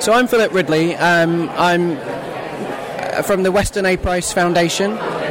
So I'm Philip Ridley. I'm from the Weston A. Price Foundation,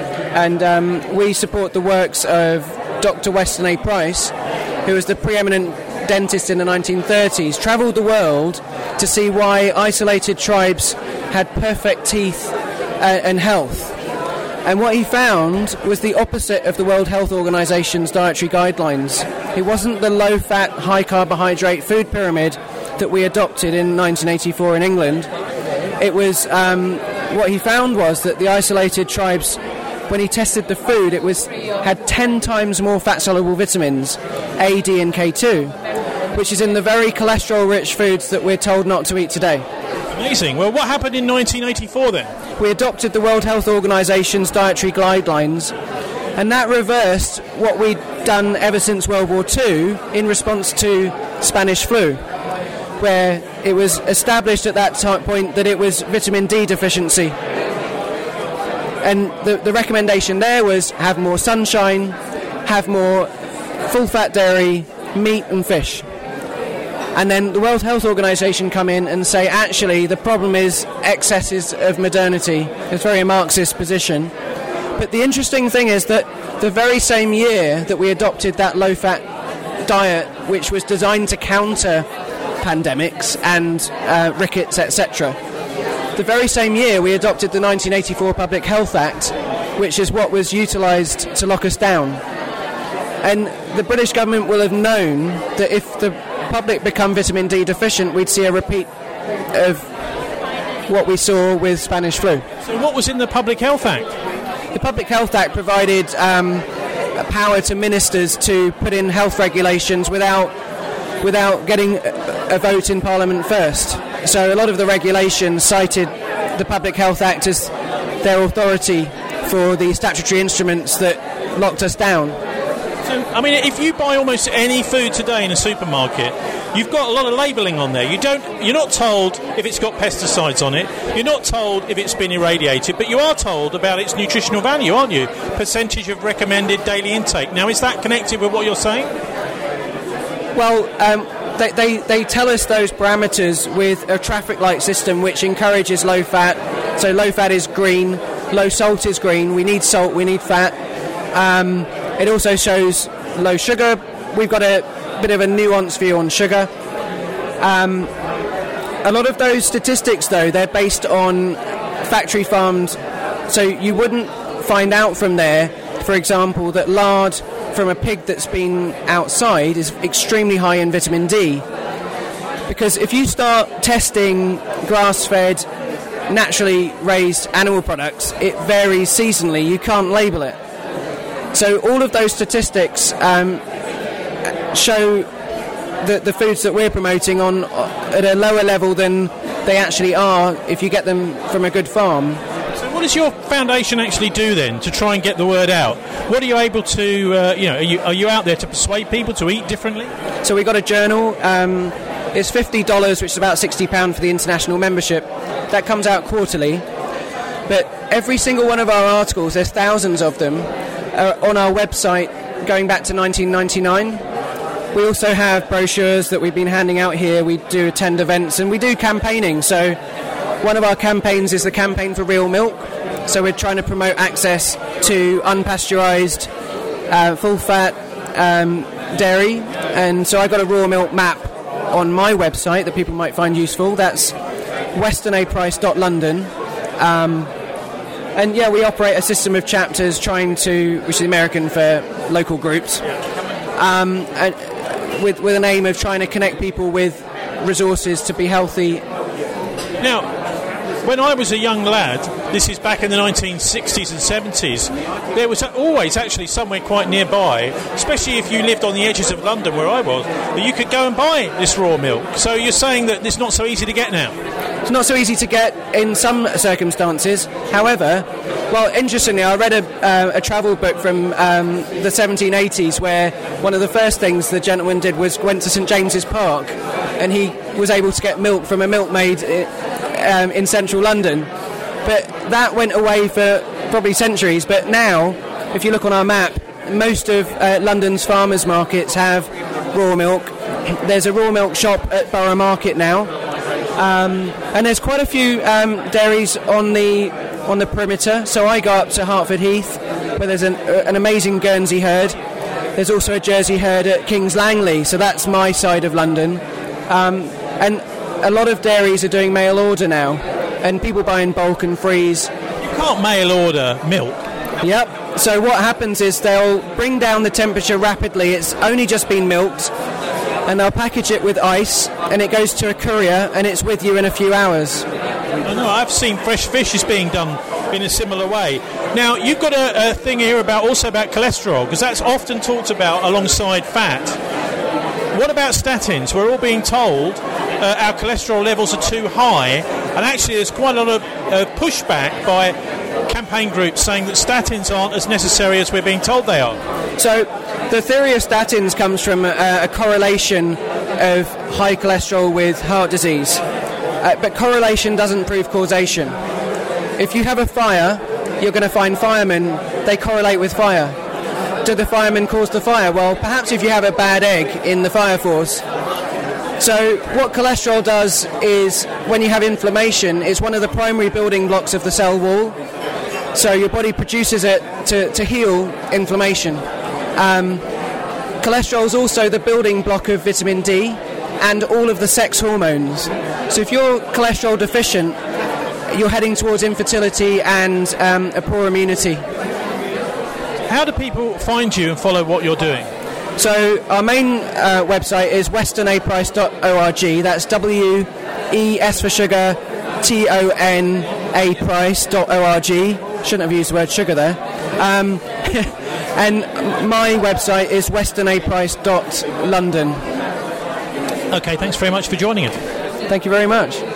and we support the works of Dr. Weston A. Price, who was the preeminent dentist in the 1930s, travelled the world to see why isolated tribes had perfect teeth and health. And what he found was the opposite of the World Health Organization's dietary guidelines. It wasn't the low-fat, high-carbohydrate food pyramid that we adopted in 1984 in England. It was, what he found was that the isolated tribes, when he tested the food, had 10 times more fat-soluble vitamins, A, D and K2, which is in the very cholesterol-rich foods that we're told not to eat today. Amazing. Well, what happened in 1984 then? We adopted the World Health Organization's dietary guidelines, and that reversed what we'd done ever since World War II in response to Spanish flu, where it was established at that point that it was vitamin D deficiency. And the recommendation there was have more sunshine, have more full-fat dairy, meat and fish. And then the World Health Organization come in and say, actually, the problem is excesses of modernity. It's very a Marxist position. But the interesting thing is that the very same year that we adopted that low-fat diet, which was designed to counter pandemics and rickets, etc., the very same year we adopted the 1984 Public Health Act, which is what was utilised to lock us down. And the British government will have known that if the public become vitamin D deficient, we'd see a repeat of what we saw with Spanish flu. So what was in the Public Health Act? The Public Health Act provided a power to ministers to put in health regulations without getting a vote in Parliament first. So a lot of the regulations cited the Public Health Act as their authority for the statutory instruments that locked us down. So, I mean, if you buy almost any food today in a supermarket, you've got a lot of labelling on there. You're not told if it's got pesticides on it. You're not told if it's been irradiated, but you are told about its nutritional value, aren't you? Percentage of recommended daily intake. Now, is that connected with what you're saying? Well, they tell us those parameters with a traffic light system which encourages low fat. So low fat is green, low salt is green. We need salt, we need fat. It also shows low sugar. We've got a bit of a nuanced view on sugar. A lot of those statistics, though, they're based on factory farmed. So you wouldn't find out from there, for example, that lard from a pig that's been outside is extremely high in vitamin D. Because if you start testing grass-fed, naturally raised animal products, it varies seasonally. You can't label it. So all of those statistics show the foods that we're promoting on at a lower level than they actually are if you get them from a good farm. So what does your foundation actually do then to try and get the word out? What are you able to, are you out there to persuade people to eat differently? So we got a journal. It's $50, which is about £60 for the international membership. That comes out quarterly. But every single one of our articles, there's thousands of them, on our website going back to 1999. We also have brochures that we've been handing out here. We do attend events and we do campaigning. So one of our campaigns is the Campaign for Real Milk. So we're trying to promote access to unpasteurised, full-fat dairy. And so I've got a raw milk map on my website that people might find useful. That's westonaprice.london. And yeah, we operate a system of chapters which is American for local groups, with an aim of trying to connect people with resources to be healthy. Now, when I was a young lad, this is back in the 1960s and 70s, there was always actually somewhere quite nearby, especially if you lived on the edges of London where I was, that you could go and buy this raw milk. So you're saying that it's not so easy to get now? It's not so easy to get in some circumstances. However, well, interestingly, I read a travel book from the 1780s where one of the first things the gentleman did was went to St James's Park, and he was able to get milk from a milkmaid in central London. But that went away for probably centuries. But now, if you look on our map, most of London's farmers' markets have raw milk. There's a raw milk shop at Borough Market now. And there's quite a few dairies on the perimeter. So I go up to Hertford Heath, where there's an amazing Guernsey herd. There's also a Jersey herd at Kings Langley, so that's my side of London. And a lot of dairies are doing mail order now, and people buy in bulk and freeze. You can't mail order milk. Yep. So what happens is they'll bring down the temperature rapidly. It's only just been milked, and they'll package it with ice, and it goes to a courier, and it's with you in a few hours. I know, I've seen fresh fish is being done in a similar way. Now, you've got a thing here also about cholesterol, because that's often talked about alongside fat. What about statins? We're all being told our cholesterol levels are too high, and actually there's quite a lot of pushback by campaign groups saying that statins aren't as necessary as we're being told they are. So the theory of statins comes from a correlation of high cholesterol with heart disease. But correlation doesn't prove causation. If you have a fire, you're going to find firemen, they correlate with fire. Do the firemen cause the fire? Well, perhaps if you have a bad egg in the fire force. So what cholesterol does is, when you have inflammation, it's one of the primary building blocks of the cell wall. So your body produces it to heal inflammation. Cholesterol is also the building block of vitamin D and all of the sex hormones. So if you're cholesterol deficient, you're heading towards infertility and a poor immunity. How do people find you and follow what you're doing? So our main website is westonaprice.org. That's WES for sugar, TONA price.org. Shouldn't have used the word sugar there. And my website is westonaprice.london. Okay, thanks very much for joining us. Thank you very much.